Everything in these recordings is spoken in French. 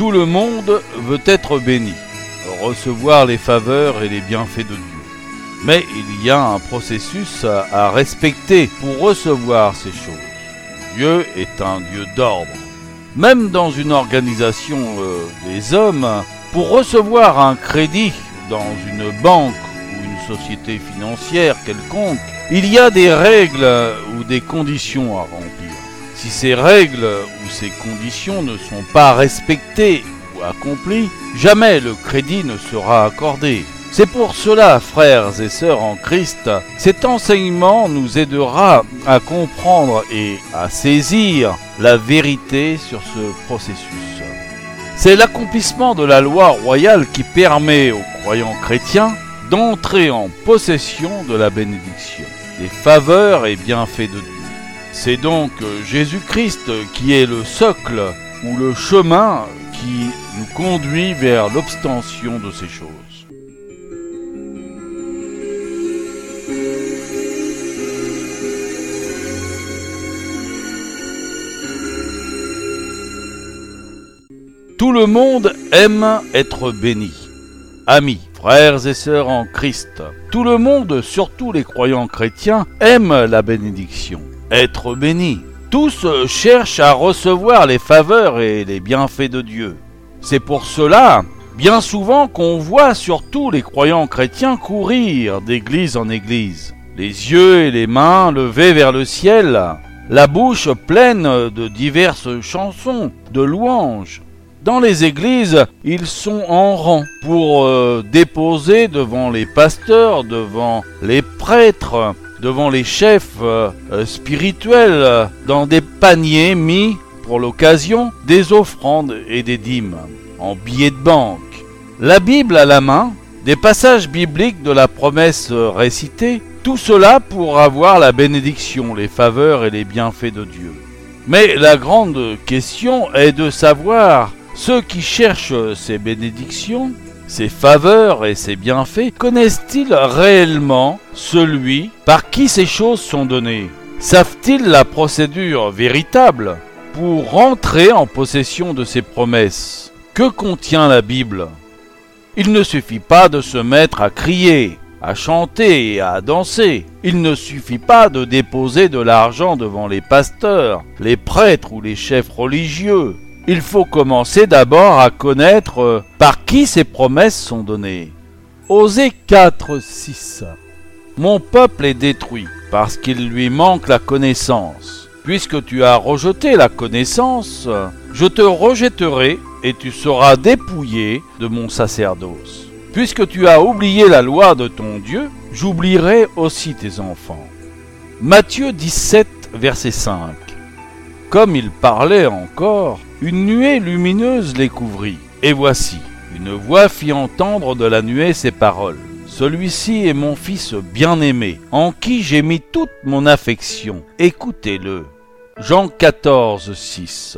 Tout le monde veut être béni, recevoir les faveurs et les bienfaits de Dieu. Mais il y a un processus à respecter pour recevoir ces choses. Dieu est un Dieu d'ordre. Même dans une organisation des hommes, pour recevoir un crédit dans une banque ou une société financière quelconque, il y a des règles ou des conditions à remplir. Si ces règles ou ces conditions ne sont pas respectées ou accomplies, jamais le crédit ne sera accordé. C'est pour cela, frères et sœurs en Christ, cet enseignement nous aidera à comprendre et à saisir la vérité sur ce processus. C'est l'accomplissement de la loi royale qui permet aux croyants chrétiens d'entrer en possession de la bénédiction, des faveurs et bienfaits de Dieu. C'est donc Jésus-Christ qui est le socle ou le chemin qui nous conduit vers l'obtention de ces choses. Tout le monde aime être béni. Amis, frères et sœurs en Christ, tout le monde, surtout les croyants chrétiens, aime la bénédiction, être béni. Tous cherchent à recevoir les faveurs et les bienfaits de Dieu. C'est pour cela, bien souvent, qu'on voit surtout les croyants chrétiens courir d'église en église, les yeux et les mains levés vers le ciel, la bouche pleine de diverses chansons, de louanges. Dans les églises, ils sont en rang pour déposer devant les pasteurs, devant les prêtres, devant les chefs spirituels, dans des paniers mis, pour l'occasion, des offrandes et des dîmes, en billets de banque. La Bible à la main, des passages bibliques de la promesse récitée, tout cela pour avoir la bénédiction, les faveurs et les bienfaits de Dieu. Mais la grande question est de savoir, ceux qui cherchent ces bénédictions, ces faveurs et ces bienfaits, connaissent-ils réellement celui par qui ces choses sont données? Savent-ils la procédure véritable pour rentrer en possession de ces promesses? Que contient la Bible? Il ne suffit pas de se mettre à crier, à chanter et à danser. Il ne suffit pas de déposer de l'argent devant les pasteurs, les prêtres ou les chefs religieux. Il faut commencer d'abord à connaître par qui ces promesses sont données. Osée 4:6. Mon peuple est détruit parce qu'il lui manque la connaissance. Puisque tu as rejeté la connaissance, je te rejetterai et tu seras dépouillé de mon sacerdoce. Puisque tu as oublié la loi de ton Dieu, j'oublierai aussi tes enfants. Matthieu 17, verset 5. Comme il parlait encore, une nuée lumineuse les couvrit. Et voici, une voix fit entendre de la nuée ces paroles. Celui-ci est mon fils bien-aimé, en qui j'ai mis toute mon affection. Écoutez-le. Jean 14, 6.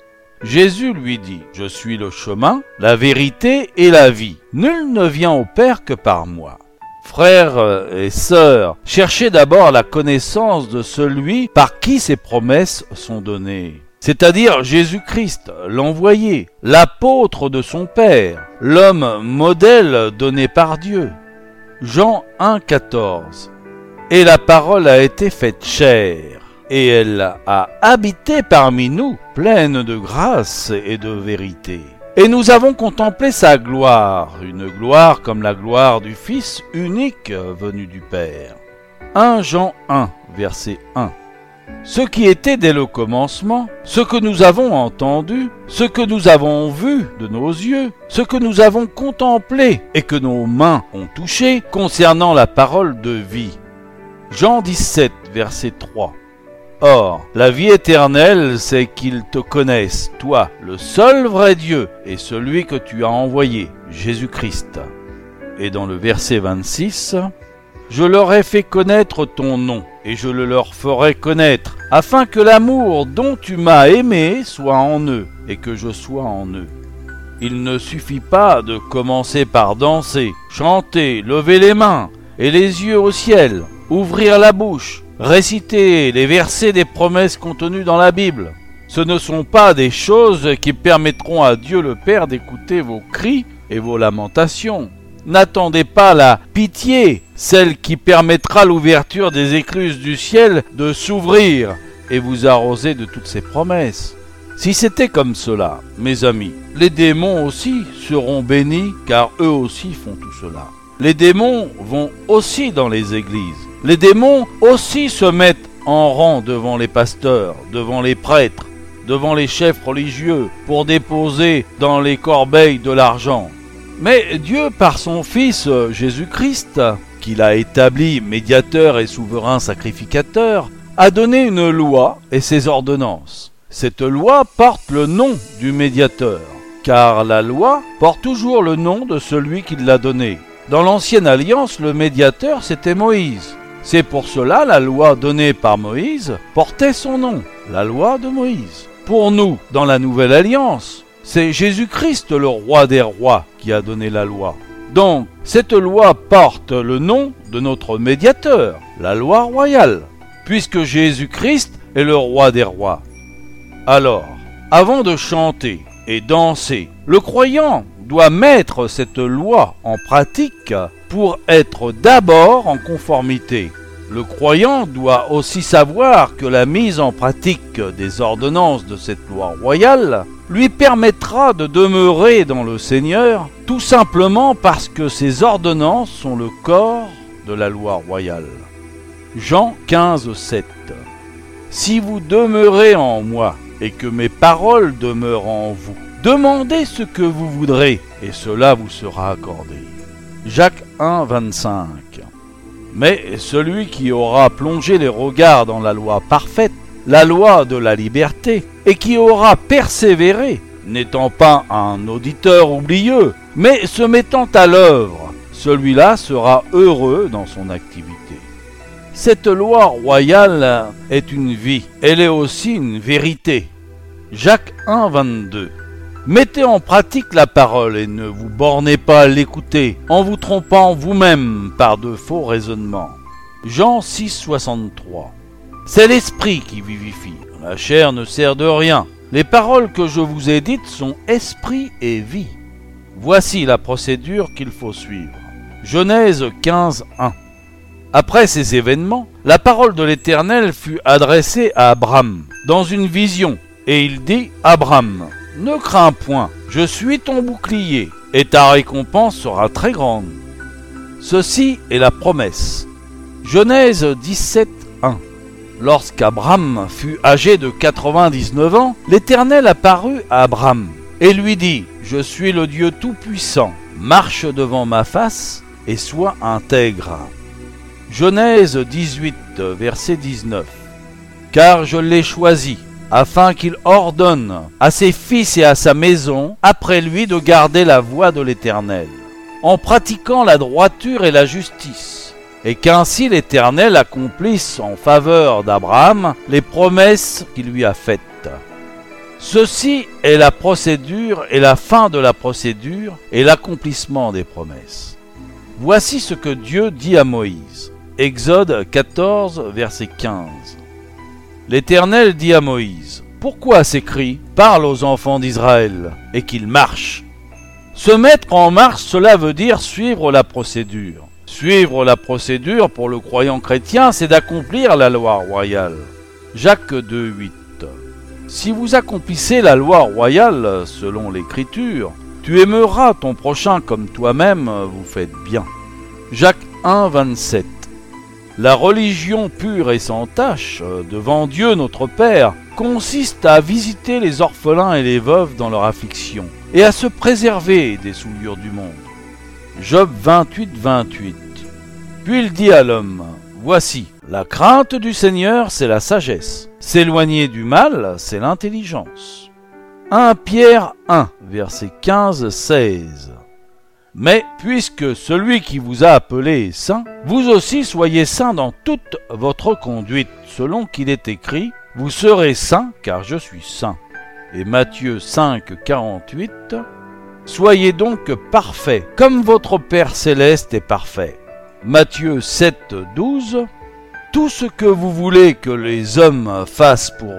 Jésus lui dit, je suis le chemin, la vérité et la vie. Nul ne vient au Père que par moi. Frères et sœurs, cherchez d'abord la connaissance de celui par qui ces promesses sont données. C'est-à-dire Jésus-Christ, l'envoyé, l'apôtre de son Père, l'homme modèle donné par Dieu. Jean 1,14. Et la parole a été faite chair, et elle a habité parmi nous, pleine de grâce et de vérité. Et nous avons contemplé sa gloire, une gloire comme la gloire du Fils unique venu du Père. 1 Jean 1, verset 1. Ce qui était dès le commencement, ce que nous avons entendu, ce que nous avons vu de nos yeux, ce que nous avons contemplé et que nos mains ont touché concernant la parole de vie. Jean 17, verset 3. Or, la vie éternelle, c'est qu'ils te connaissent, toi, le seul vrai Dieu, et celui que tu as envoyé, Jésus-Christ. Et dans le verset 26, « Je leur ai fait connaître ton nom, et je le leur ferai connaître, afin que l'amour dont tu m'as aimé soit en eux, et que je sois en eux. » Il ne suffit pas de commencer par danser, chanter, lever les mains, et les yeux au ciel, ouvrir la bouche, réciter les versets des promesses contenues dans la Bible. Ce ne sont pas des choses qui permettront à Dieu le Père d'écouter vos cris et vos lamentations. N'attendez pas la pitié, celle qui permettra l'ouverture des écluses du ciel de s'ouvrir et vous arroser de toutes ses promesses. Si c'était comme cela, mes amis, les démons aussi seront bénis, car eux aussi font tout cela. Les démons vont aussi dans les églises. Les démons aussi se mettent en rang devant les pasteurs, devant les prêtres, devant les chefs religieux, pour déposer dans les corbeilles de l'argent. Mais Dieu, par son Fils Jésus-Christ, qu'il a établi médiateur et souverain sacrificateur, a donné une loi et ses ordonnances. Cette loi porte le nom du médiateur, car la loi porte toujours le nom de celui qui l'a donnée. Dans l'ancienne alliance, le médiateur, c'était Moïse. C'est pour cela la loi donnée par Moïse portait son nom, la loi de Moïse. Pour nous, dans la nouvelle alliance, c'est Jésus-Christ, le roi des rois, qui a donné la loi. Donc, cette loi porte le nom de notre médiateur, la loi royale, puisque Jésus-Christ est le roi des rois. Alors, avant de chanter et danser, le croyant doit mettre cette loi en pratique pour être d'abord en conformité. Le croyant doit aussi savoir que la mise en pratique des ordonnances de cette loi royale lui permettra de demeurer dans le Seigneur, tout simplement parce que ces ordonnances sont le corps de la loi royale. Jean 15, 7. Si vous demeurez en moi et que mes paroles demeurent en vous, demandez ce que vous voudrez et cela vous sera accordé. Jacques 1, 25. Mais celui qui aura plongé les regards dans la loi parfaite, la loi de la liberté, et qui aura persévéré, n'étant pas un auditeur oublieux, mais se mettant à l'œuvre, celui-là sera heureux dans son activité. Cette loi royale est une vie, elle est aussi une vérité. Jacques 1, 22. Mettez en pratique la parole et ne vous bornez pas à l'écouter en vous trompant vous-même par de faux raisonnements. Jean 6, 63. C'est l'esprit qui vivifie, la chair ne sert de rien. Les paroles que je vous ai dites sont esprit et vie. Voici la procédure qu'il faut suivre. Genèse 15, 1. Après ces événements, la parole de l'Éternel fut adressée à Abraham dans une vision, et il dit « Abraham, ne crains point, je suis ton bouclier, et ta récompense sera très grande. » Ceci est la promesse. Genèse 17, 1. Lorsqu'Abraham fut âgé de 99 ans, l'Éternel apparut à Abraham et lui dit « Je suis le Dieu Tout-Puissant, marche devant ma face et sois intègre. » Genèse 18, verset 19. Car je l'ai choisi, afin qu'il ordonne à ses fils et à sa maison, après lui, de garder la voie de l'Éternel, en pratiquant la droiture et la justice, et qu'ainsi l'Éternel accomplisse en faveur d'Abraham les promesses qu'il lui a faites. Ceci est la procédure et la fin de la procédure et l'accomplissement des promesses. Voici ce que Dieu dit à Moïse. Exode 14, verset 15. L'Éternel dit à Moïse, « Pourquoi ces cris ? Parle aux enfants d'Israël, et qu'ils marchent. » Se mettre en marche, cela veut dire suivre la procédure. Suivre la procédure pour le croyant chrétien, c'est d'accomplir la loi royale. Jacques 2, 8. Si vous accomplissez la loi royale selon l'Écriture, tu aimeras ton prochain comme toi-même, vous faites bien. Jacques 1, 27. La religion pure et sans tache, devant Dieu notre Père, consiste à visiter les orphelins et les veuves dans leur affliction, et à se préserver des souillures du monde. Job 28, 28. Puis il dit à l'homme, « Voici, la crainte du Seigneur, c'est la sagesse. S'éloigner du mal, c'est l'intelligence. » 1 Pierre 1, verset 15-16. Mais puisque celui qui vous a appelé est saint, vous aussi soyez saints dans toute votre conduite, selon qu'il est écrit, « Vous serez saints, car je suis saint. » Et Matthieu 5, 48. Soyez donc parfaits, comme votre Père céleste est parfait. Matthieu 7, 12. Tout ce que vous voulez que les hommes fassent pour vous,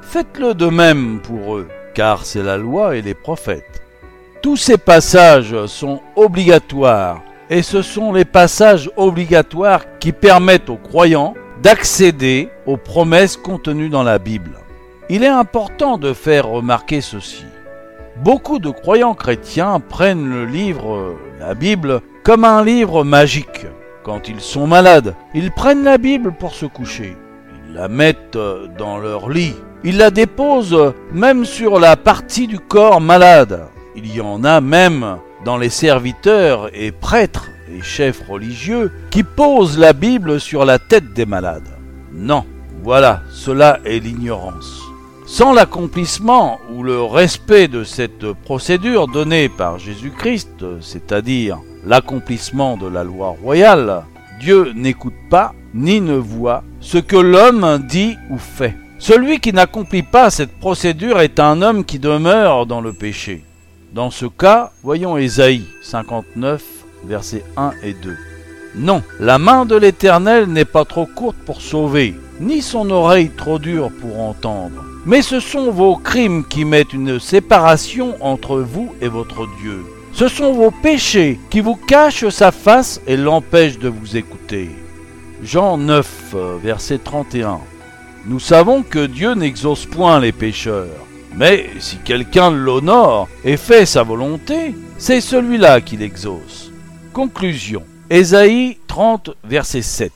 Faites-le de même pour eux, car c'est la loi et les prophètes. Tous ces passages sont obligatoires, et ce sont les passages obligatoires qui permettent aux croyants d'accéder aux promesses contenues dans la Bible. Il est important de faire remarquer ceci. Beaucoup de croyants chrétiens prennent le livre, la Bible, comme un livre magique. Quand ils sont malades, ils prennent la Bible pour se coucher. Ils la mettent dans leur lit. Ils la déposent même sur la partie du corps malade. Il y en a même dans les serviteurs et prêtres et chefs religieux qui posent la Bible sur la tête des malades. Non, voilà, cela est l'ignorance. Sans l'accomplissement ou le respect de cette procédure donnée par Jésus-Christ, c'est-à-dire l'accomplissement de la loi royale, Dieu n'écoute pas ni ne voit ce que l'homme dit ou fait. Celui qui n'accomplit pas cette procédure est un homme qui demeure dans le péché. Dans ce cas, voyons Ésaïe 59, versets 1 et 2. Non, la main de l'Éternel n'est pas trop courte pour sauver, ni son oreille trop dure pour entendre. Mais ce sont vos crimes qui mettent une séparation entre vous et votre Dieu. Ce sont vos péchés qui vous cachent sa face et l'empêchent de vous écouter. Jean 9, verset 31. Nous savons que Dieu n'exauce point les pécheurs. Mais si quelqu'un l'honore et fait sa volonté, c'est celui-là qui l'exauce. Conclusion. Ésaïe 30, verset 7.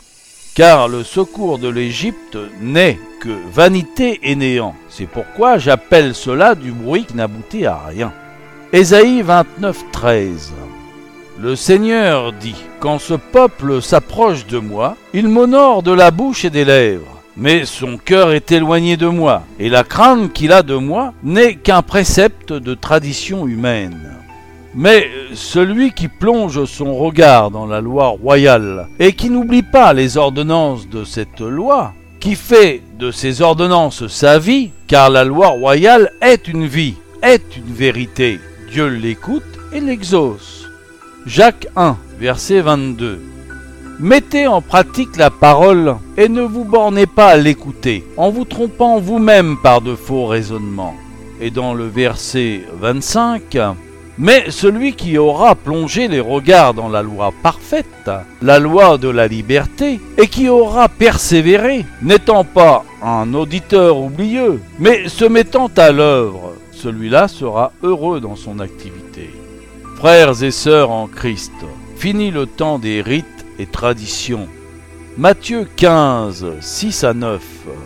Car le secours de l'Égypte n'est que vanité et néant. C'est pourquoi j'appelle cela du bruit qui n'aboutit à rien. Ésaïe 29, 13. Le Seigneur dit, quand ce peuple s'approche de moi, il m'honore de la bouche et des lèvres. Mais son cœur est éloigné de moi, et la crainte qu'il a de moi n'est qu'un précepte de tradition humaine. Mais celui qui plonge son regard dans la loi royale, et qui n'oublie pas les ordonnances de cette loi, qui fait de ces ordonnances sa vie, car la loi royale est une vie, est une vérité, Dieu l'écoute et l'exauce. Jacques 1, verset 22. Mettez en pratique la parole et ne vous bornez pas à l'écouter, en vous trompant vous-même par de faux raisonnements. Et dans le verset 25, mais celui qui aura plongé les regards dans la loi parfaite, la loi de la liberté, et qui aura persévéré, n'étant pas un auditeur oublieux, mais se mettant à l'œuvre, celui-là sera heureux dans son activité. Frères et sœurs en Christ, fini le temps des rites et traditions. Matthieu 15, 6 à 9.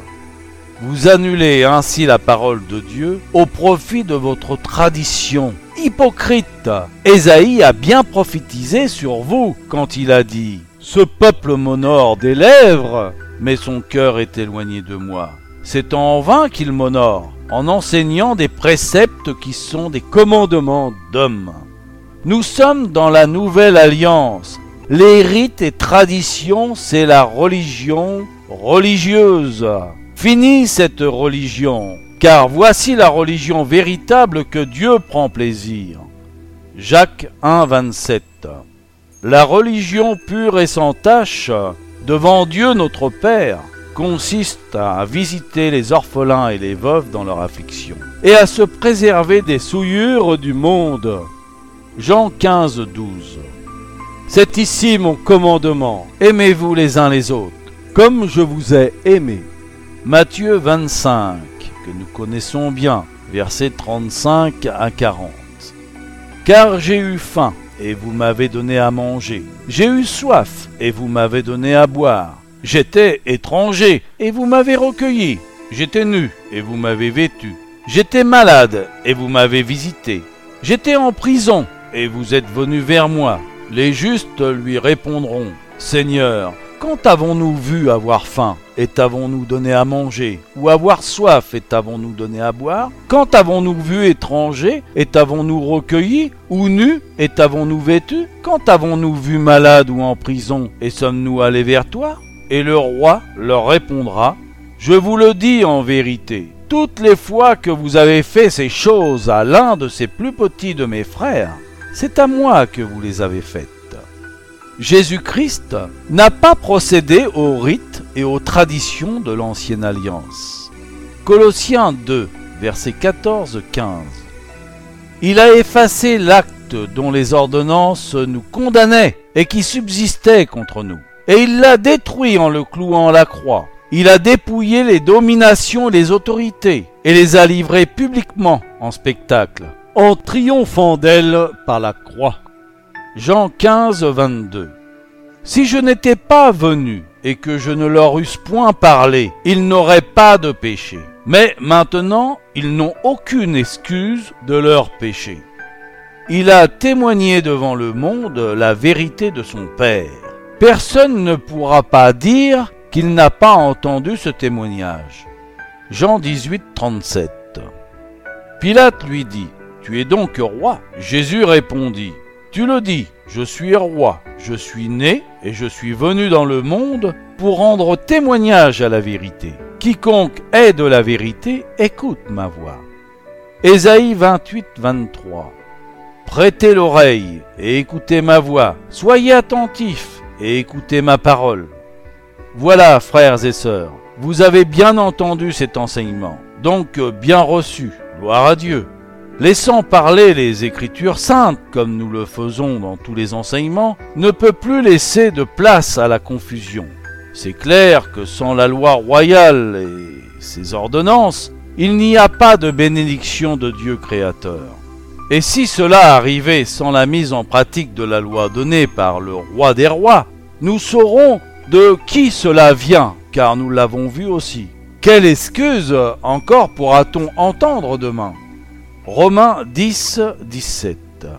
Vous annulez ainsi la parole de Dieu au profit de votre tradition. Hypocrite, Ésaïe a bien prophétisé sur vous quand il a dit « Ce peuple m'honore des lèvres, mais son cœur est éloigné de moi. C'est en vain qu'il m'honore, en enseignant des préceptes qui sont des commandements d'hommes. » Nous sommes dans la nouvelle alliance. Les rites et traditions, c'est la religion religieuse. Fini cette religion, car voici la religion véritable que Dieu prend plaisir. Jacques 1, 27. La religion pure et sans tache, devant Dieu notre Père, consiste à visiter les orphelins et les veuves dans leur affliction, et à se préserver des souillures du monde. Jean 15, 12. C'est ici mon commandement, aimez-vous les uns les autres, comme je vous ai aimé. Matthieu 25, que nous connaissons bien, versets 35 à 40. Car j'ai eu faim, et vous m'avez donné à manger. J'ai eu soif, et vous m'avez donné à boire. J'étais étranger, et vous m'avez recueilli. J'étais nu, et vous m'avez vêtu. J'étais malade, et vous m'avez visité. J'étais en prison, et vous êtes venus vers moi. Les justes lui répondront, Seigneur, quand avons-nous vu avoir faim, et t'avons-nous donné à manger, ou avoir soif, et t'avons-nous donné à boire? Quand avons-nous vu étranger, et t'avons-nous recueilli, ou nu, et t'avons-nous vêtu? Quand avons-nous vu malade ou en prison, et sommes-nous allés vers toi? Et le roi leur répondra, Je vous le dis en vérité, toutes les fois que vous avez fait ces choses à l'un de ces plus petits de mes frères, c'est à moi que vous les avez faites. Jésus-Christ n'a pas procédé aux rites et aux traditions de l'ancienne alliance. Colossiens 2, versets 14-15. Il a effacé l'acte dont les ordonnances nous condamnaient et qui subsistait contre nous. Et il l'a détruit en le clouant à la croix. Il a dépouillé les dominations et les autorités et les a livrées publiquement en spectacle, en triomphant d'elles par la croix. Jean 15, 22. Si je n'étais pas venu et que je ne leur eusse point parlé, ils n'auraient pas de péché. Mais maintenant, ils n'ont aucune excuse de leur péché. Il a témoigné devant le monde la vérité de son Père. Personne ne pourra pas dire qu'il n'a pas entendu ce témoignage. Jean 18, 37. Pilate lui dit, « Tu es donc roi ?» Jésus répondit, « Tu le dis, je suis roi, je suis né et je suis venu dans le monde pour rendre témoignage à la vérité. Quiconque est de la vérité, écoute ma voix. » Ésaïe 28, 23. Prêtez l'oreille et écoutez ma voix, soyez attentifs et écoutez ma parole. Voilà, frères et sœurs, vous avez bien entendu cet enseignement, donc bien reçu, gloire à Dieu. Laissant parler les Écritures saintes, comme nous le faisons dans tous les enseignements, ne peut plus laisser de place à la confusion. C'est clair que sans la loi royale et ses ordonnances, il n'y a pas de bénédiction de Dieu créateur. Et si cela arrivait sans la mise en pratique de la loi donnée par le roi des rois, nous saurons de qui cela vient, car nous l'avons vu aussi. Quelle excuse encore pourra-t-on entendre demain ? Romains 10, 17.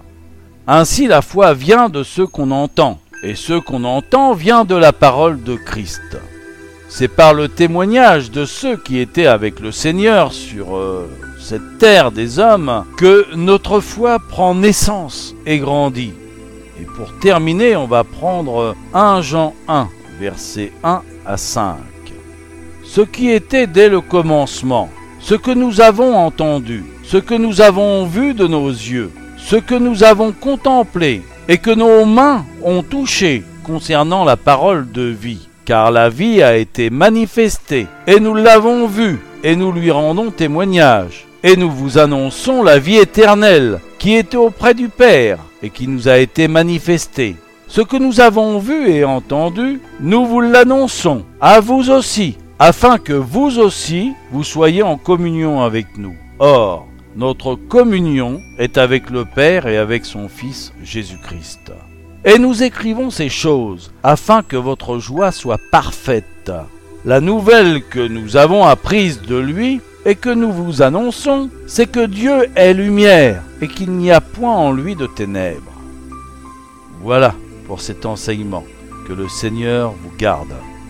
Ainsi la foi vient de ce qu'on entend, et ce qu'on entend vient de la parole de Christ. C'est par le témoignage de ceux qui étaient avec le Seigneur sur cette terre des hommes que notre foi prend naissance et grandit. Et pour terminer, on va prendre 1 Jean 1, versets 1 à 5. Ce qui était dès le commencement, ce que nous avons entendu, ce que nous avons vu de nos yeux, ce que nous avons contemplé et que nos mains ont touché concernant la parole de vie. Car la vie a été manifestée, et nous l'avons vue, et nous lui rendons témoignage. Et nous vous annonçons la vie éternelle, qui était auprès du Père, et qui nous a été manifestée. Ce que nous avons vu et entendu, nous vous l'annonçons, à vous aussi, afin que vous aussi, vous soyez en communion avec nous. Or, notre communion est avec le Père et avec son Fils Jésus-Christ. Et nous écrivons ces choses, afin que votre joie soit parfaite. La nouvelle que nous avons apprise de lui, et que nous vous annonçons, c'est que Dieu est lumière, et qu'il n'y a point en lui de ténèbres. Voilà pour cet enseignement. Que le Seigneur vous garde.